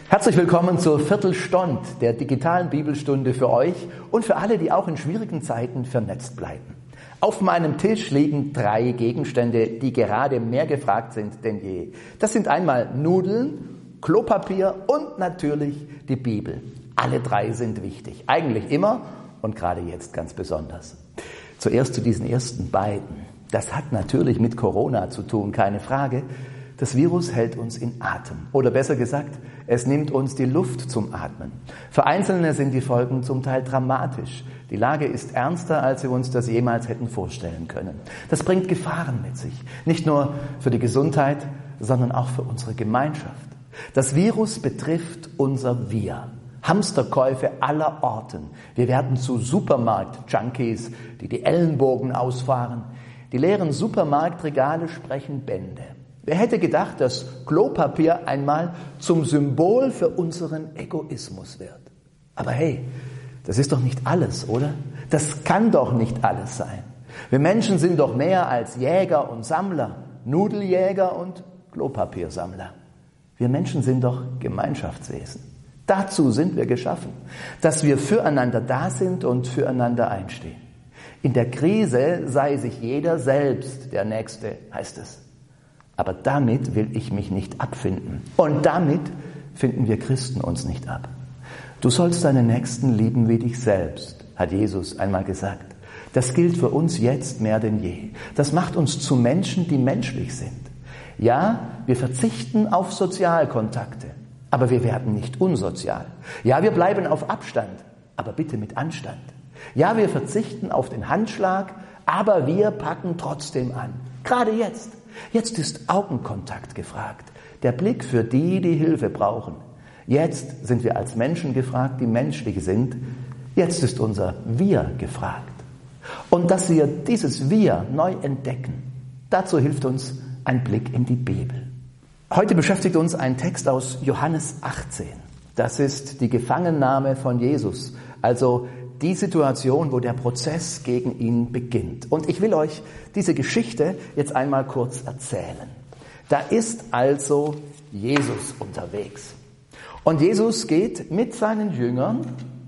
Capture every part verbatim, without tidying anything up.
Herzlich willkommen zur Viertelstunde der digitalen Bibelstunde für euch und für alle, die auch in schwierigen Zeiten vernetzt bleiben. Auf meinem Tisch liegen drei Gegenstände, die gerade mehr gefragt sind denn je. Das sind einmal Nudeln, Klopapier und natürlich die Bibel. Alle drei sind wichtig, eigentlich immer und gerade jetzt ganz besonders. Zuerst zu diesen ersten beiden. Das hat natürlich mit Corona zu tun, keine Frage. Das Virus hält uns in Atem. Oder besser gesagt, es nimmt uns die Luft zum Atmen. Für Einzelne sind die Folgen zum Teil dramatisch. Die Lage ist ernster, als wir uns das jemals hätten vorstellen können. Das bringt Gefahren mit sich. Nicht nur für die Gesundheit, sondern auch für unsere Gemeinschaft. Das Virus betrifft unser Wir. Hamsterkäufe aller Orten. Wir werden zu Supermarkt-Junkies, die die Ellenbogen ausfahren. Die leeren Supermarktregale sprechen Bände. Wer hätte gedacht, dass Klopapier einmal zum Symbol für unseren Egoismus wird? Aber hey, das ist doch nicht alles, oder? Das kann doch nicht alles sein. Wir Menschen sind doch mehr als Jäger und Sammler, Nudeljäger und Klopapiersammler. Wir Menschen sind doch Gemeinschaftswesen. Dazu sind wir geschaffen, dass wir füreinander da sind und füreinander einstehen. In der Krise sei sich jeder selbst der Nächste, heißt es. Aber damit will ich mich nicht abfinden. Und damit finden wir Christen uns nicht ab. Du sollst deinen Nächsten lieben wie dich selbst, hat Jesus einmal gesagt. Das gilt für uns jetzt mehr denn je. Das macht uns zu Menschen, die menschlich sind. Ja, wir verzichten auf Sozialkontakte, aber wir werden nicht unsozial. Ja, wir bleiben auf Abstand, aber bitte mit Anstand. Ja, wir verzichten auf den Handschlag, aber wir packen trotzdem an. Gerade jetzt. Jetzt ist Augenkontakt gefragt. Der Blick für die, die Hilfe brauchen. Jetzt sind wir als Menschen gefragt, die menschlich sind. Jetzt ist unser Wir gefragt. Und dass wir dieses Wir neu entdecken, dazu hilft uns ein Blick in die Bibel. Heute beschäftigt uns ein Text aus Johannes achtzehn. Das ist die Gefangennahme von Jesus, also die Situation, wo der Prozess gegen ihn beginnt. Und ich will euch diese Geschichte jetzt einmal kurz erzählen. Da ist also Jesus unterwegs. Und Jesus geht mit seinen Jüngern,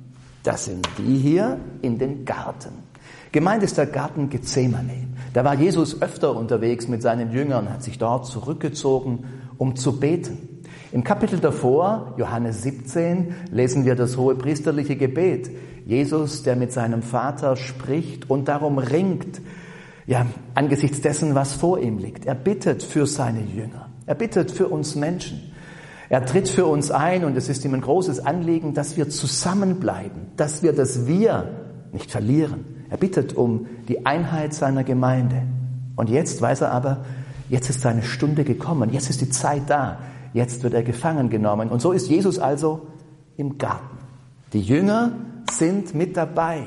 das sind die hier, in den Garten. Gemeint ist der Garten Gethsemane. Da war Jesus öfter unterwegs mit seinen Jüngern, hat sich dort zurückgezogen, um zu beten. Im Kapitel davor, Johannes siebzehn, lesen wir das hohepriesterliche Gebet. Jesus, der mit seinem Vater spricht und darum ringt, ja, angesichts dessen, was vor ihm liegt. Er bittet für seine Jünger. Er bittet für uns Menschen. Er tritt für uns ein und es ist ihm ein großes Anliegen, dass wir zusammenbleiben, dass wir das Wir nicht verlieren. Er bittet um die Einheit seiner Gemeinde. Und jetzt weiß er aber, jetzt ist seine Stunde gekommen, jetzt ist die Zeit da. Jetzt wird er gefangen genommen. Und so ist Jesus also im Garten. Die Jünger sind mit dabei.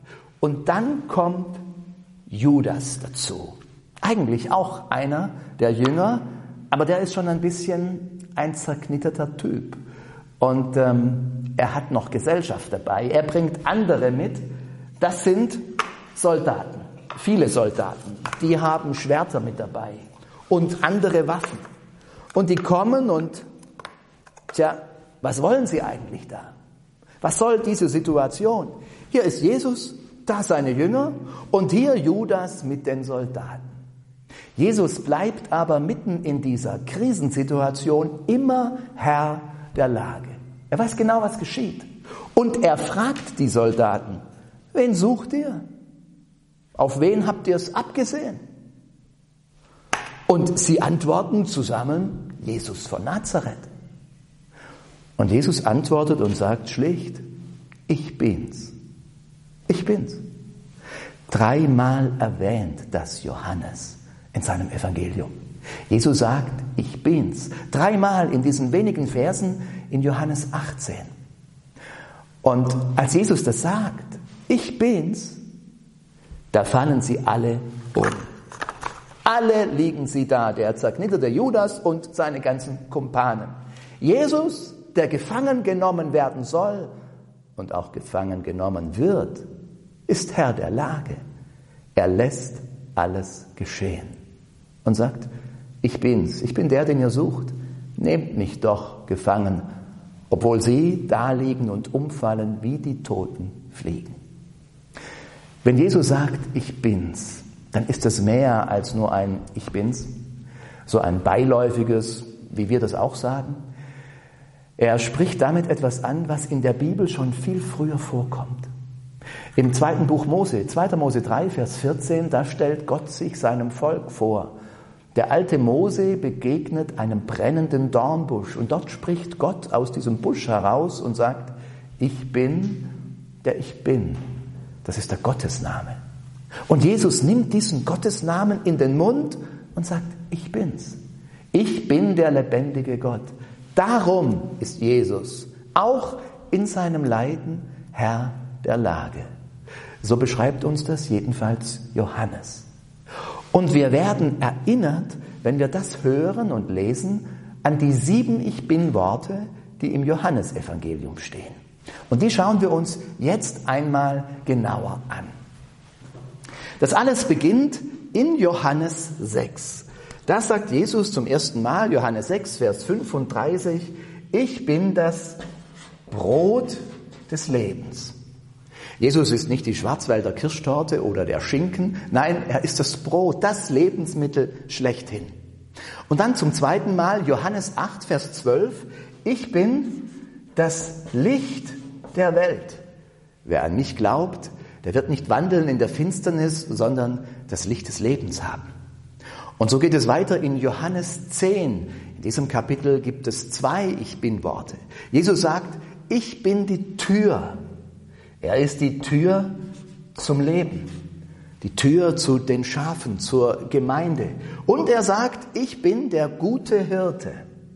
Und dann kommt Judas dazu. Eigentlich auch einer der Jünger, aber der ist schon ein bisschen ein zerknitterter Typ. Und ähm, er hat noch Gesellschaft dabei. Er bringt andere mit. Das sind Soldaten, viele Soldaten. Die haben Schwerter mit dabei und andere Waffen. Und die kommen und, tja, was wollen sie eigentlich da? Was soll diese Situation? Hier ist Jesus, da seine Jünger und hier Judas mit den Soldaten. Jesus bleibt aber mitten in dieser Krisensituation immer Herr der Lage. Er weiß genau, was geschieht. Und er fragt die Soldaten, wen sucht ihr? Auf wen habt ihr es abgesehen? Und sie antworten zusammen, Jesus von Nazareth. Und Jesus antwortet und sagt schlicht, ich bin's. Ich bin's. Dreimal erwähnt das Johannes in seinem Evangelium. Jesus sagt, ich bin's. Dreimal in diesen wenigen Versen in Johannes achtzehn. Und als Jesus das sagt, ich bin's, da fallen sie alle um. Alle liegen sie da, der zerknitterte Judas und seine ganzen Kumpanen. Jesus, der gefangen genommen werden soll und auch gefangen genommen wird, ist Herr der Lage. Er lässt alles geschehen und sagt, ich bin's, ich bin der, den ihr sucht. Nehmt mich doch gefangen obwohl sie da liegen und umfallen wie die Toten fliegen. Wenn Jesus sagt, ich bin's, dann ist das mehr als nur ein Ich bin's, so ein beiläufiges, wie wir das auch sagen. Er spricht damit etwas an, was in der Bibel schon viel früher vorkommt. Im zweiten Buch Mose, zweiter Mose drei, Vers vierzehn, da stellt Gott sich seinem Volk vor. Der alte Mose begegnet einem brennenden Dornbusch und dort spricht Gott aus diesem Busch heraus und sagt, ich bin, der ich bin. Das ist der Gottesname. Und Jesus nimmt diesen Gottesnamen in den Mund und sagt, ich bin's. Ich bin der lebendige Gott. Darum ist Jesus auch in seinem Leiden Herr der Lage. So beschreibt uns das jedenfalls Johannes. Und wir werden erinnert, wenn wir das hören und lesen, an die sieben Ich-Bin-Worte, die im Johannesevangelium stehen. Und die schauen wir uns jetzt einmal genauer an. Das alles beginnt in Johannes sechs. Da sagt Jesus zum ersten Mal, Johannes sechs, Vers fünfunddreißig, ich bin das Brot des Lebens. Jesus ist nicht die Schwarzwälder Kirschtorte oder der Schinken, nein, er ist das Brot, das Lebensmittel schlechthin. Und dann zum zweiten Mal, Johannes acht, Vers zwölf, ich bin das Licht der Welt. Wer an mich glaubt, der wird nicht wandeln in der Finsternis, sondern das Licht des Lebens haben. Und so geht es weiter in Johannes zehn. In diesem Kapitel gibt es zwei Ich-Bin-Worte. Jesus sagt, ich bin die Tür. Er ist die Tür zum Leben, die Tür zu den Schafen, zur Gemeinde. Und er sagt, ich bin der gute Hirte.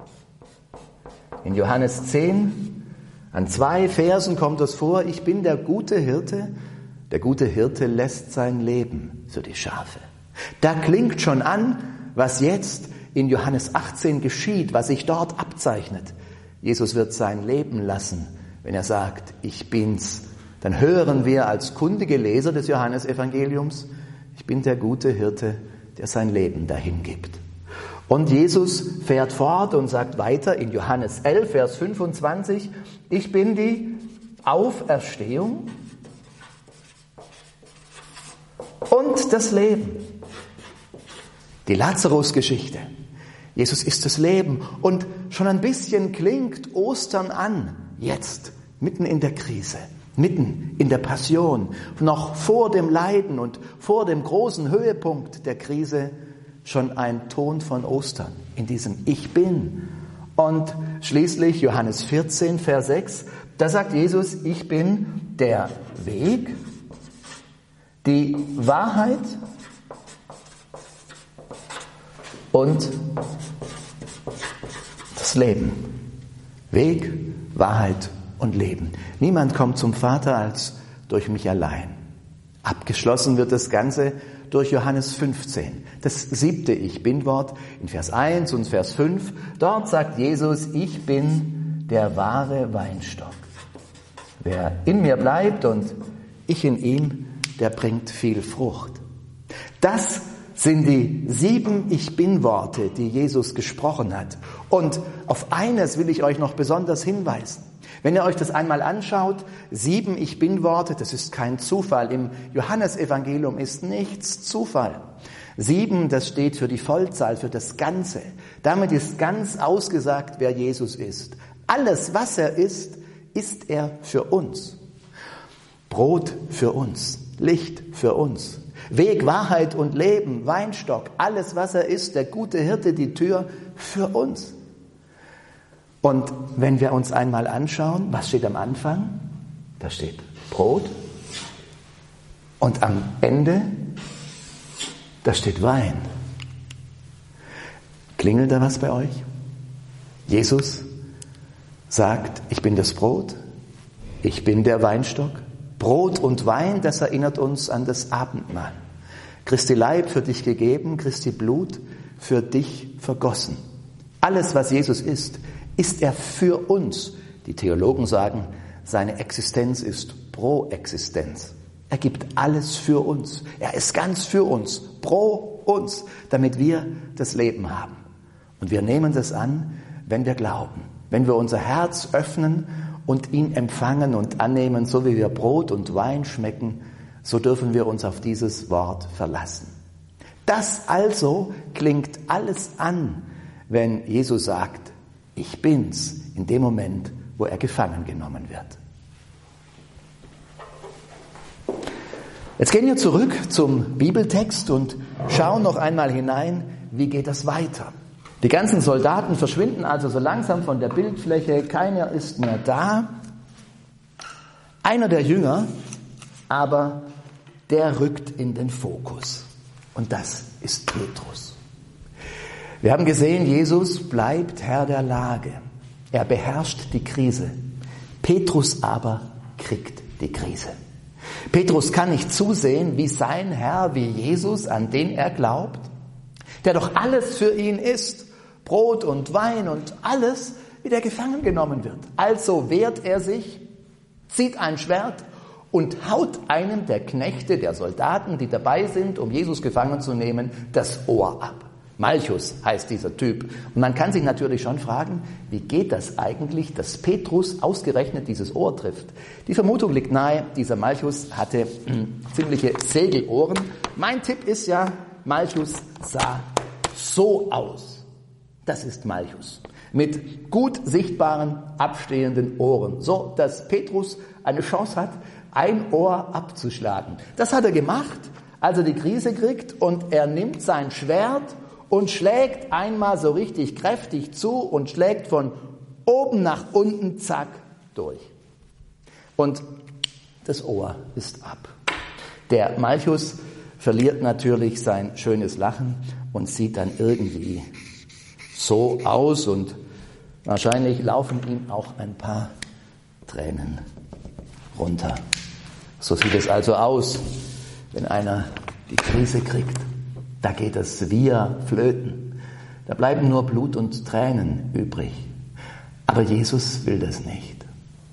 In Johannes zehn, an zwei Versen kommt es vor, ich bin der gute Hirte. Der gute Hirte lässt sein Leben für die Schafe. Da klingt schon an, was jetzt in Johannes achtzehn geschieht, was sich dort abzeichnet. Jesus wird sein Leben lassen, wenn er sagt, ich bin's. Dann hören wir als kundige Leser des Johannesevangeliums, ich bin der gute Hirte, der sein Leben dahin gibt. Und Jesus fährt fort und sagt weiter in Johannes elf, Vers fünfundzwanzig, ich bin die Auferstehung und das Leben. Die Lazarus-Geschichte. Jesus ist das Leben und schon ein bisschen klingt Ostern an, jetzt, mitten in der Krise. Mitten in der Passion, noch vor dem Leiden und vor dem großen Höhepunkt der Krise schon ein Ton von Ostern in diesem Ich Bin. Und schließlich Johannes vierzehn, Vers sechs, da sagt Jesus, ich bin der Weg, die Wahrheit und das Leben. Weg, Wahrheit und Leben. Niemand kommt zum Vater als durch mich allein. Abgeschlossen wird das Ganze durch Johannes fünfzehn, das siebte Ich-Bin-Wort in Vers eins und Vers fünf. Dort sagt Jesus, ich bin der wahre Weinstock. Wer in mir bleibt und ich in ihm, der bringt viel Frucht. Das sind die sieben Ich-Bin-Worte, die Jesus gesprochen hat. Und auf eines will ich euch noch besonders hinweisen. Wenn ihr euch das einmal anschaut, sieben Ich-Bin-Worte, das ist kein Zufall. Im Johannesevangelium ist nichts Zufall. Sieben, das steht für die Vollzahl, für das Ganze. Damit ist ganz ausgesagt, wer Jesus ist. Alles, was er ist, ist er für uns. Brot für uns, Licht für uns, Weg, Wahrheit und Leben, Weinstock, alles, was er ist, der gute Hirte, die Tür für uns. Und wenn wir uns einmal anschauen, was steht am Anfang? Da steht Brot und am Ende, da steht Wein. Klingelt da was bei euch? Jesus sagt, ich bin das Brot, ich bin der Weinstock. Brot und Wein, das erinnert uns an das Abendmahl. Christi Leib für dich gegeben, Christi Blut für dich vergossen. Alles, was Jesus ist, ist er für uns. Die Theologen sagen, seine Existenz ist pro Existenz. Er gibt alles für uns. Er ist ganz für uns, pro uns, damit wir das Leben haben. Und wir nehmen das an, wenn wir glauben. wenn wir unser Herz öffnen und ihn empfangen und annehmen, so wie wir Brot und Wein schmecken, so dürfen wir uns auf dieses Wort verlassen. Das also klingt alles an, wenn Jesus sagt, ich bin's, in dem Moment, wo er gefangen genommen wird. Jetzt gehen wir zurück zum Bibeltext und schauen noch einmal hinein, wie geht das weiter. Die ganzen Soldaten verschwinden also so langsam von der Bildfläche, keiner ist mehr da. Einer der Jünger aber, der rückt in den Fokus. Und das ist Petrus. Wir haben gesehen, Jesus bleibt Herr der Lage. Er beherrscht die Krise. Petrus aber kriegt die Krise. Petrus kann nicht zusehen, wie sein Herr, wie Jesus, an den er glaubt, der doch alles für ihn ist, Brot und Wein und alles, wie der gefangen genommen wird. Also wehrt er sich, zieht ein Schwert und haut einem der Knechte, der Soldaten, die dabei sind, um Jesus gefangen zu nehmen, das Ohr ab. Malchus heißt dieser Typ. Und man kann sich natürlich schon fragen, wie geht das eigentlich, dass Petrus ausgerechnet dieses Ohr trifft? Die Vermutung liegt nahe, dieser Malchus hatte ziemliche Segelohren. Mein Tipp ist ja, Malchus sah so aus. Das ist Malchus. Mit gut sichtbaren, abstehenden Ohren. So, dass Petrus eine Chance hat, ein Ohr abzuschlagen. Das hat er gemacht, als er die Krise kriegt und er nimmt sein Schwert und schlägt einmal so richtig kräftig zu und schlägt von oben nach unten, zack, durch. Und das Ohr ist ab. Der Malchus verliert natürlich sein schönes Lachen und sieht dann irgendwie so aus und wahrscheinlich laufen ihm auch ein paar Tränen runter. So sieht es also aus, wenn einer die Krise kriegt. Da geht das Wir flöten. Da bleiben nur Blut und Tränen übrig. Aber Jesus will das nicht.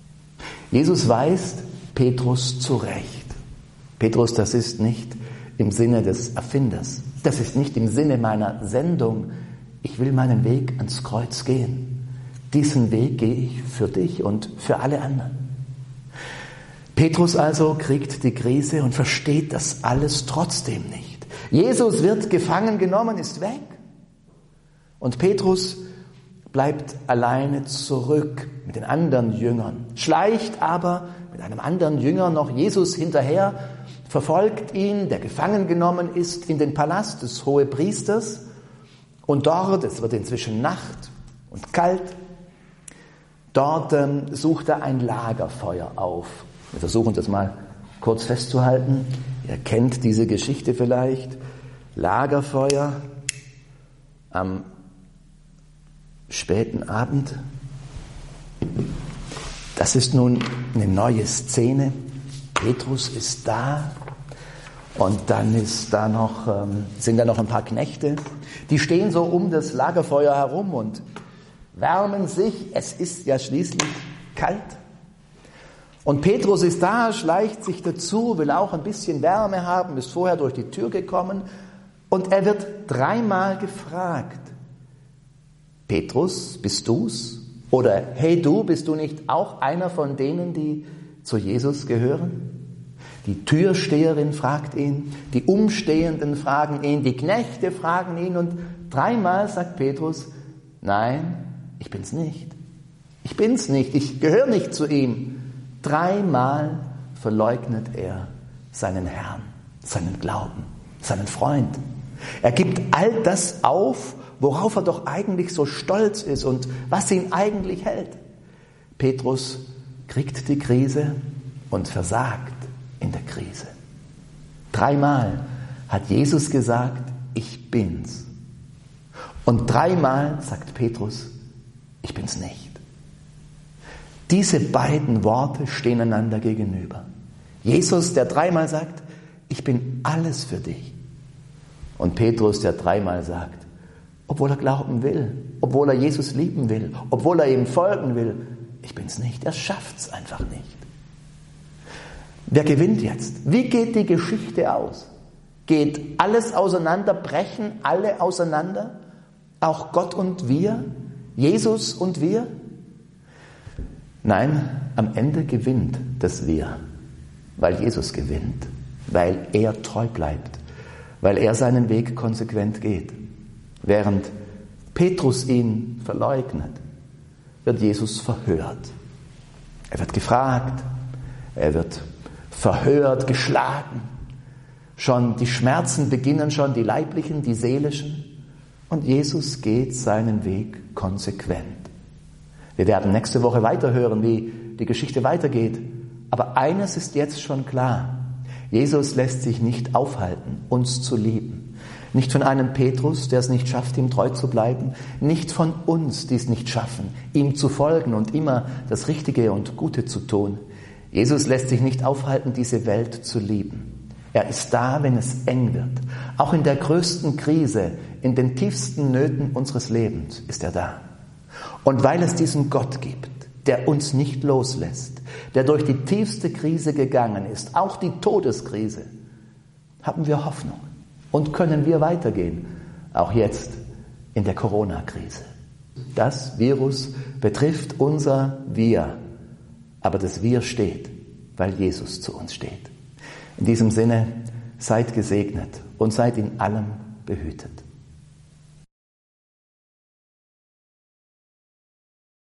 Jesus weist Petrus zurecht. Petrus, das ist nicht im Sinne des Erfinders. Das ist nicht im Sinne meiner Sendung. Ich will meinen Weg ans Kreuz gehen. Diesen Weg gehe ich für dich und für alle anderen. Petrus also kriegt die Krise und versteht das alles trotzdem nicht. Jesus wird gefangen genommen, ist weg. Und Petrus bleibt alleine zurück mit den anderen Jüngern, schleicht aber mit einem anderen Jünger noch Jesus hinterher, verfolgt ihn, der gefangen genommen ist, in den Palast des Hohepriesters. Und dort, es wird inzwischen Nacht und kalt, dort ähm, sucht er ein Lagerfeuer auf. Wir versuchen das mal kurz festzuhalten. Ihr kennt diese Geschichte vielleicht. Lagerfeuer am späten Abend. Das ist nun eine neue Szene. Petrus ist da und dann ist da noch, ähm, sind da noch ein paar Knechte. Die stehen so um das Lagerfeuer herum und wärmen sich. Es ist ja schließlich kalt. Und Petrus ist da, schleicht sich dazu, will auch ein bisschen Wärme haben, ist vorher durch die Tür gekommen und er wird dreimal gefragt. Petrus, bist du's? Oder hey du, bist du nicht auch einer von denen, die zu Jesus gehören? Die Türsteherin fragt ihn, die Umstehenden fragen ihn, die Knechte fragen ihn und dreimal sagt Petrus, nein, ich bin's nicht. Ich bin's nicht, ich gehöre nicht zu ihm. Dreimal verleugnet er seinen Herrn, seinen Glauben, seinen Freund. Er gibt all das auf, worauf er doch eigentlich so stolz ist und was ihn eigentlich hält. Petrus kriegt die Krise und versagt in der Krise. Dreimal hat Jesus gesagt, ich bin's. Und dreimal sagt Petrus, ich bin's nicht. Diese beiden Worte stehen einander gegenüber. Jesus, der dreimal sagt, ich bin alles für dich. Und Petrus, der dreimal sagt, obwohl er glauben will, obwohl er Jesus lieben will, obwohl er ihm folgen will, ich bin's nicht. Er schafft's einfach nicht. Wer gewinnt jetzt? Wie geht die Geschichte aus? Geht alles auseinander, brechen alle auseinander? Auch Gott und wir? Jesus und wir? Nein, am Ende gewinnt das Wir, weil Jesus gewinnt, weil er treu bleibt, weil er seinen Weg konsequent geht. Während Petrus ihn verleugnet, wird Jesus verhört. Er wird gefragt, er wird verhört, geschlagen. Schon die Schmerzen beginnen schon, die leiblichen, die seelischen. Und Jesus geht seinen Weg konsequent. Wir werden nächste Woche weiterhören, wie die Geschichte weitergeht. Aber eines ist jetzt schon klar. Jesus lässt sich nicht aufhalten, uns zu lieben. Nicht von einem Petrus, der es nicht schafft, ihm treu zu bleiben. Nicht von uns, die es nicht schaffen, ihm zu folgen und immer das Richtige und Gute zu tun. Jesus lässt sich nicht aufhalten, diese Welt zu lieben. Er ist da, wenn es eng wird. Auch in der größten Krise, in den tiefsten Nöten unseres Lebens ist er da. Und weil es diesen Gott gibt, der uns nicht loslässt, der durch die tiefste Krise gegangen ist, auch die Todeskrise, haben wir Hoffnung und können wir weitergehen, auch jetzt in der Corona-Krise. Das Virus betrifft unser Wir, aber das Wir steht, weil Jesus zu uns steht. In diesem Sinne, seid gesegnet und seid in allem behütet.